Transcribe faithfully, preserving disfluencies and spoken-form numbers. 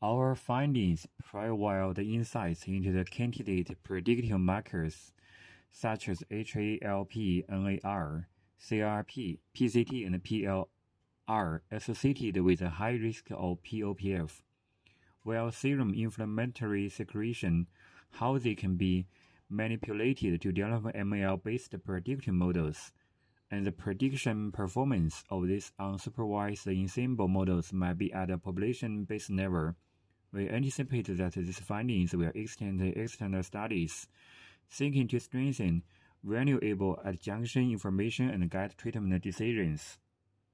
Our findings provide insights into the candidate predictive markers such as H A L P, N A R, C R P, P C T, and P L R associated with a high risk of P O P F, while serum inflammatory secretion, how they can be manipulated to develop M L-based predictive models, and the prediction performance of these unsupervised ensemble models might be at a population-based level. We anticipate that these findings will extend to external studies, seeking to strengthen valuable adjunction information and guide treatment decisions.